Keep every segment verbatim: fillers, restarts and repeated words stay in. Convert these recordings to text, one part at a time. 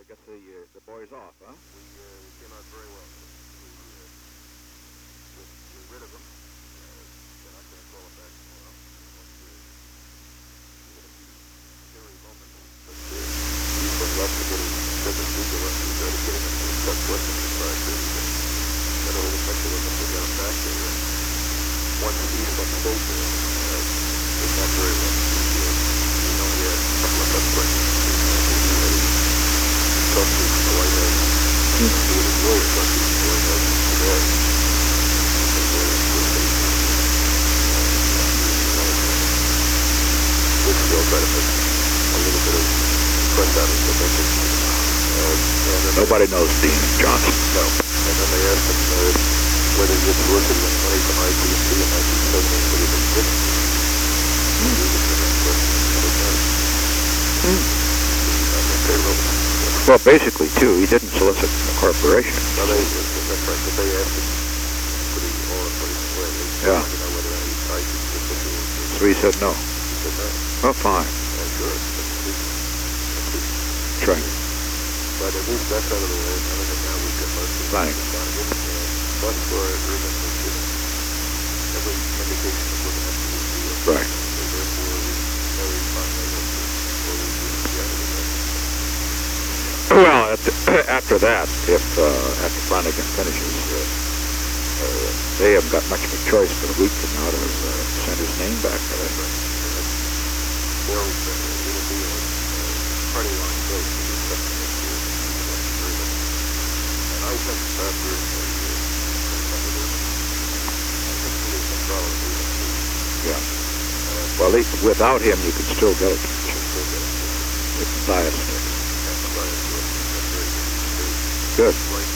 get the uh, the boys off, huh? We, uh, we came out very well. We, uh, we're, we're rid of them. Uh, they're not going to call it back tomorrow. Once we're, we're going to be very moment. But uh, we've been left to get him, said that we go up, we try to get him into the tough question in five thirty. Got a little bunch of them, we got him back there. And once he's on the boat there, uh, it's not very well. We, uh, we know we had a couple of tough questions. Talk to the White House, to the lawyer, talk to the White House today. We'll still try to make a little bit of press out of it. Uh, Nobody knows Dean Johnson. No. And then they asked him uh, whether he had solicited money from I T and T in nineteen seventy, but he didn't. He was in that question. Mm. On the payroll. Well, basically, too, he didn't solicit the corporation. No, they, that's right, but they asked him pretty all in pretty way. They Yeah. wanted to know whether any I T official. So he said no. He said no. Oh, fine. Oh, sure. That's good. That's good. That's right. But at least that's out of the way. And I think now we've got most of Thanks. it. Donegan, uh, bus for Urban was given every indication of what the next week will be. Right. So therefore, we know he's finally able to go to the end of the night. Well, at the, after that, if uh, after Flanagan finishes, uh, uh, they haven't got much of a choice but a week from now to uh, send his name back. Uh, Bill's, uh, it'll be a uh, party line vote for the second next year. And I think after uh, I think he is in trouble. yeah. Well, he, without him, you can still get it. It's biased. Good.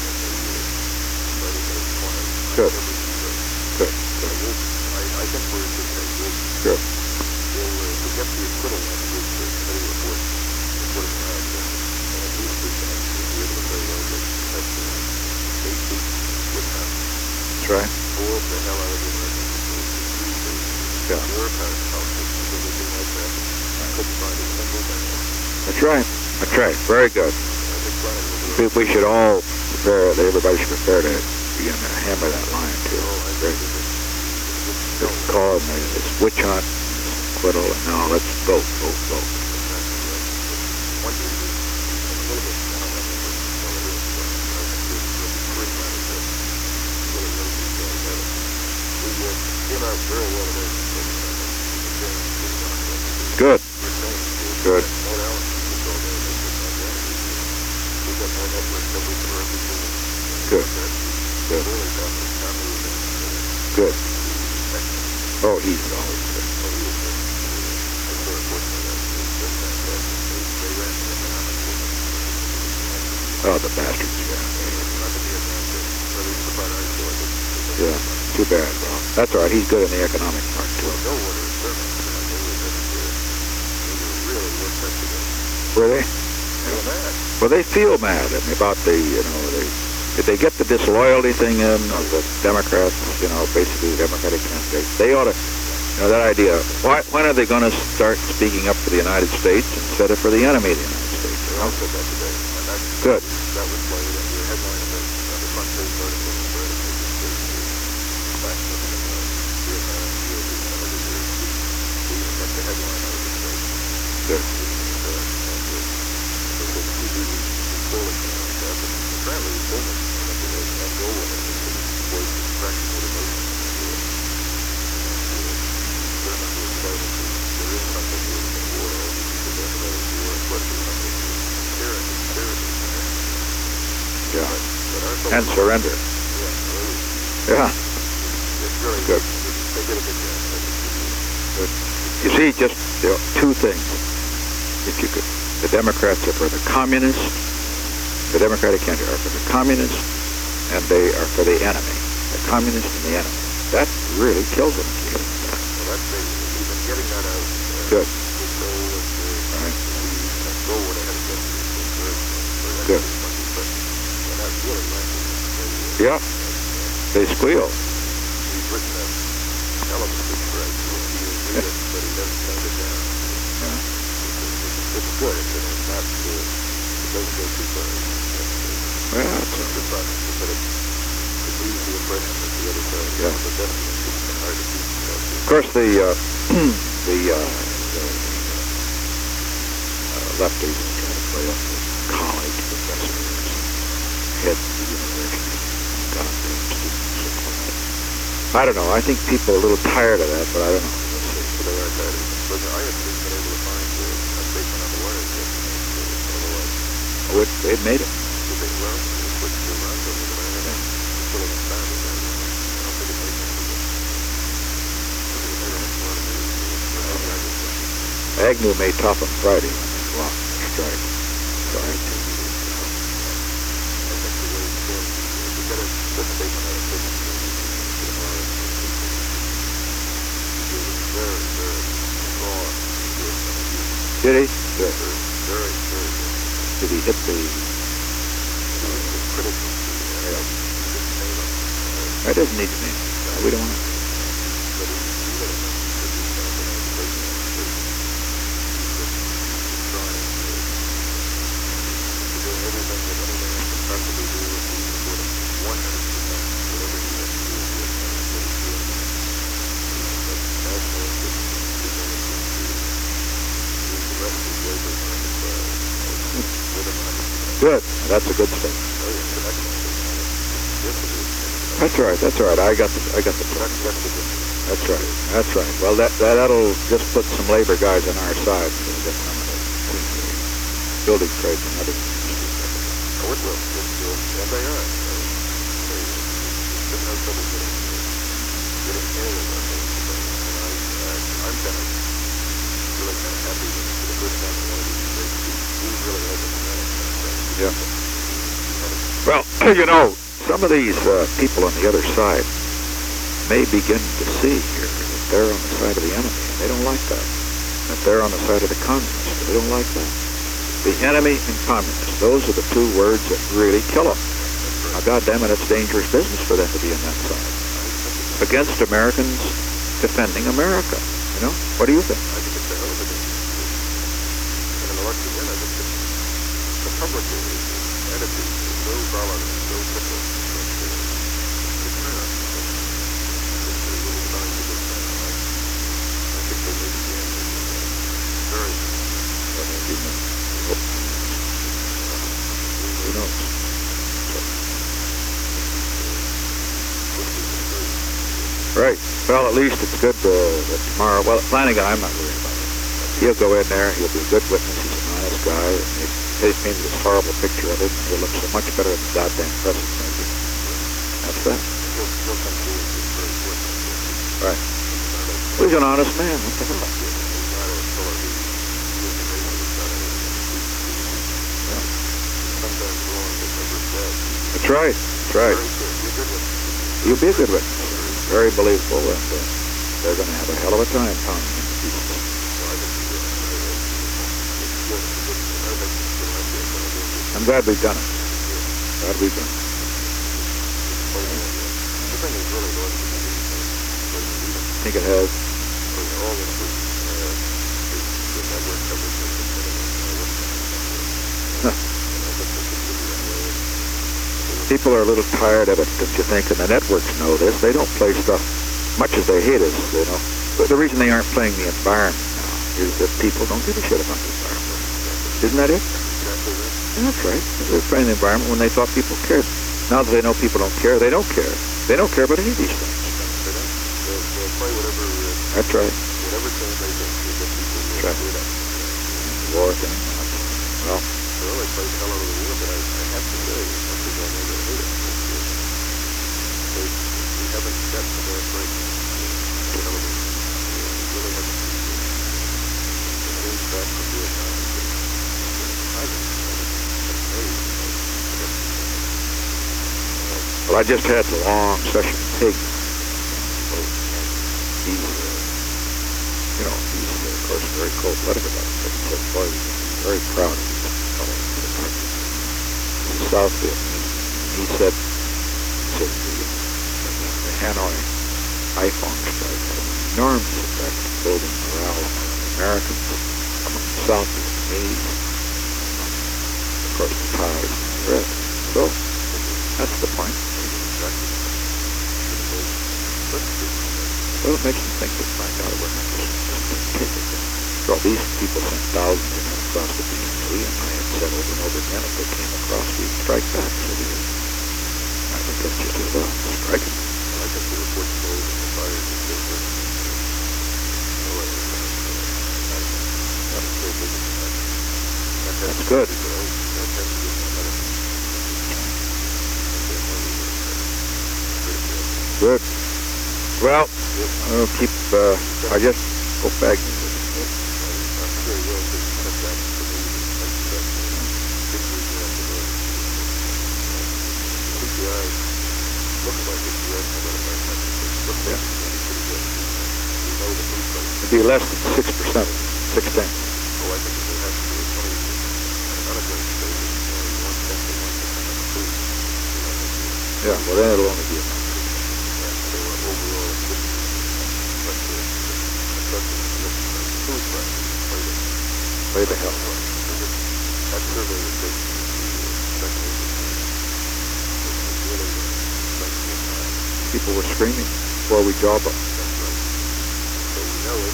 Good. Good. I, I think we're in good shape. Good. We'll, uh, we'll get the acquittal on this uh, committee report. Report it out, and at least we can be able to say, well, that that's uh, eight weeks with them. That's right. Boiled the hell out of the American people. Yeah. Your parents' politics, so they didn't like that. I couldn't find a single thing. That's right. That's right. Very good. I think Brian will do We, it. we should all prepare, everybody should prepare to begin to hammer that line, too. Oh, I Very think good. it's It's called, it's witch hunt, acquittal, and now let's vote, vote, vote. one thing is a little bit down on the first one of this, but I think there's really three matters that really, really need to get better. We uh, came out very well today. Good. Good. More hours to go there. We got more network than we can run before. Good. Good. Really got the family with it. Good. Oh, he's always good. Oh, he was good. I saw a portion of that. It was just fantastic. They, they ran the economic movement. Oh, the bastards, yeah. Not to be a man, but he's the part I saw it. Yeah, too bad, Bob. That's all right, he's good in the economic part, too. No water is serving. They were just, uh, they were really worked up together. Were they? They were mad. Well, they feel mad I mean, about the, you know, they, if they get the disloyalty thing in of the Democrats, you know, basically the Democratic candidates, they ought to, you know, that idea, why, when are they going to start speaking up for the United States instead of for the enemy of the United States? They all said that today. And that's, Good. that was why the headline of the, of the front page article in the British newspaper is back in uh, Vietnam, U S and other years. We even got the headline out of the state. Good. And uh, they said T V was polling like that, but apparently it's only and go with it. It's voice of practical emotion. They're not really excited. There is something here in the war. All these people don't know the war. But there's something here. Tyranny. Yeah. But our folks- And surrender. Yeah, really. Yeah. It's really Good. They did a good job. Good. You see, just you know, two things. If you could, the Democrats are for the communists, the Democratic candidates are for the communists, and they are for the enemy. The communists and the enemy. That really kills them. Well, that's big. We've been getting that out. Uh, Good. With Go and uh, All right. and Go went ahead and got the Good. But and that really landed. Yeah. They squeal. He's written a hell of a speech for us. He will read it, but he doesn't send it down. Yeah. It's, it's good. It's, it's not uh, doesn't go too far. Well, that's It's a good process, but it, it leaves the impression that the other side Yeah. is definitely hard to keep. Of course, the uh, the, uh, the uh, lefties try to play up with college professors, heads of the university, goddamn students. I don't know. I think people are a little tired of that, but I don't know. Let's see. So they are tired of it. But I haven't been able to find uh, a statement on the wires yet. So, otherwise, Oh, it, they made it. did they run? They put the runs over the man, and still haven't found it. I don't think it made sense to them. It made a lot of news. Maybe I just think Agnew made top on Friday when they blocked the strike. Right. I think the way it's going, we got to put a statement out of prison. Very, very strong. Did he? Very, very, very good. Did he hit the... It's critical. Yeah. Didn't name him. That doesn't need to name. We don't want to. But he, he let him know that he's kind of been able to take him on the station. He's been trying to, to do everything that any man can possibly do if he can put him one hundred percent whatever he has to do with him. That's what he's doing. But national interest is people interest to use the rest of his labor for him to try with him one hundred percent. Good. That's a good statement. Oh, yeah, it's an excellent statement. Yes, it is. That's right. That's right. I got the. I got the. That's, that's the good news. That's right. That's right. Well, that, that that'll just put some labor guys on our side. We'll get some of the building trades and other things. Oh, it will. It will. And they are. Uh, they, there's been no trouble getting, uh, getting any of that. And I, uh, I'm kind of, really kind of happy that for the first time in one of these debates, we, we really have a dynamic. Yeah. Well, you know, some of these uh, people on the other side may begin to see here that they're on the side of the enemy, and they don't like that. That they're on the side of the communists, they don't like that. The enemy and communists, those are the two words that really kill them. Now, goddamn it, it's dangerous business for them to be on that side. Against Americans defending America, you know? What do you think? I think it's a hell of a thing. In an election, then I think that the public attitude is so violent and so fickle that uh, it's not. It's a little time to get done. I, I think they may begin to uh, very Well, maybe not. Who knows? Right. Well, at least it's good uh, that tomorrow. Well, Flanagan, I'm not worried about it. He'll go in there. He'll be a good witness. He's an honest guy. And they they painted this horrible picture of it. He'll look so much better than the goddamn president. Maybe. That's that. He'll, he'll come through with this very quick. Right. Well, he's an honest man. What the hell? He's not a fellow who is amazing. He's not anything. Yeah. Sometimes wrong, but never said. That's right. That's right. Very good. You're good with it. He'll be a good witness. Very believable, and uh, they're going to have a hell of a time pounding him to pieces. Well, I think he's good. It's good. It's good. I think he's going to have to have a I'm glad we've done it. Glad we've done it. The thing is really going to be I think it has. for all the uh, the network coverage of the Huh. People are a little tired of it, don't you think? And the networks know this. They don't play stuff much as they hate us, you know. But the reason they aren't playing the environment now is that people don't give a shit about the environment. Isn't that it? Yeah, that's right. They're playing the environment when they thought people cared. Now that they know people don't care, they don't care. They don't care about any of these things. They don't. They'll, they'll play whatever, uh, That's right. whatever thing they think will get people to Right. do that. War thing. Well, Well, they played hell out of the war, but I, I have to say, as much as I know they hate it, they, we haven't set the bad break. You know, we really haven't. It moves back from Vietnam. I think it's amazing. well, I just had a long session with Pig. He's, uh, you know, he's, uh, of course, very cold-blooded about it. But he said, boy, he's very proud of his fellow in South Vietnam. He said, he said the, the Hanoi Haiphong strike had an enormous effect on building morale among the Americans, among the South Vietnamese, among the course, the tires and the rest. So, that's the point. Well, it makes you think that, my God, we're not just capable. So these people sent thousands of men across the B M C, and I had said over and over again, if they came across, we'd strike back. So we did. I think that's just as well. Strike them. I think the reports go over the fires and so forth. So, uh, that's so big. That's good. Good. Well, I'll keep, uh, I just hope back. I'm sure he will, because cut back to me and that pictures around the road. C P I looks like it's U S identified message. Looks like it's going to be pretty good. We know the food price. It'd be less than six percent, six tenths. Oh, I think it will have to be a twenty. Another great state is only one tenth of one percent of the food. Yeah, well then it'll only be a month. Yeah, so uh, overall, it's fifty percent. But the, the, the, the food price is way the, Way the hell. that survey was based on the second industry. It's really the time. People were screaming before we job up. That's right. So we know it.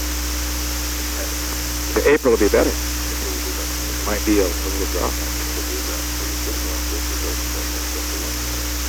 The April will be better. It will be better. Might be a, a little drop. It will be better. So you're sitting on this result, and that's just the one.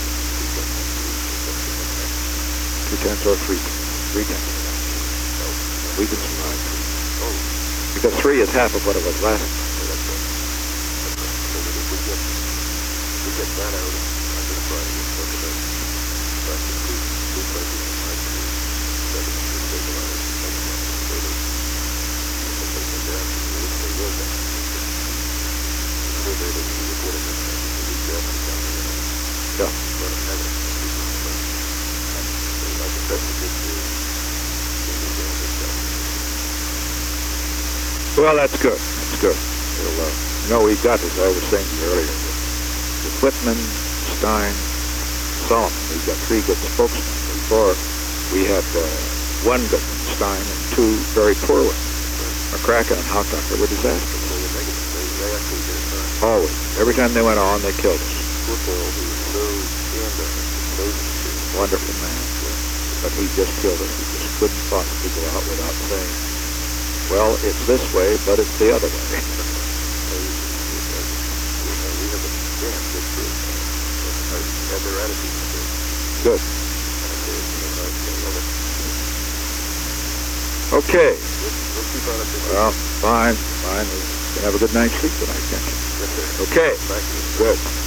Two tenths or three tenths. Three tenths. We can survive. Oh, Because three is half of what it was last time. yeah, that's right. That's right. So that if we get, if we get that out and identify it, we'll talk about back to food, food prices in my view, that it should stabilize and then go further. If they go down, which they will down. The survey that we reported in the week after down there, Yeah. let them have it. So I think that's a good deal. Well, that's good. That's good. It'll, uh, you know, we've got, as I was saying to you earlier, the, the Whitman, Stein, Solomon. We've got three good spokesmen. Before, we had uh, one good one, Stein, and two very poor ones. McCracken and Hockocker were disastrous. So they make it, they, they actually get it done. Always. Every time they went on, they killed us. Football, who was so stand up and so Wonderful man. But he just killed us. He just couldn't possibly go out without saying, well, it's this way, but it's the other way. we have a damn good group. Had their attitude good. Good. And they, I love it. Okay. We'll, we'll keep on it. Well, fine, fine. We can have a good night's sleep tonight, can't you? Yes, sir. Okay. Back to you. Good.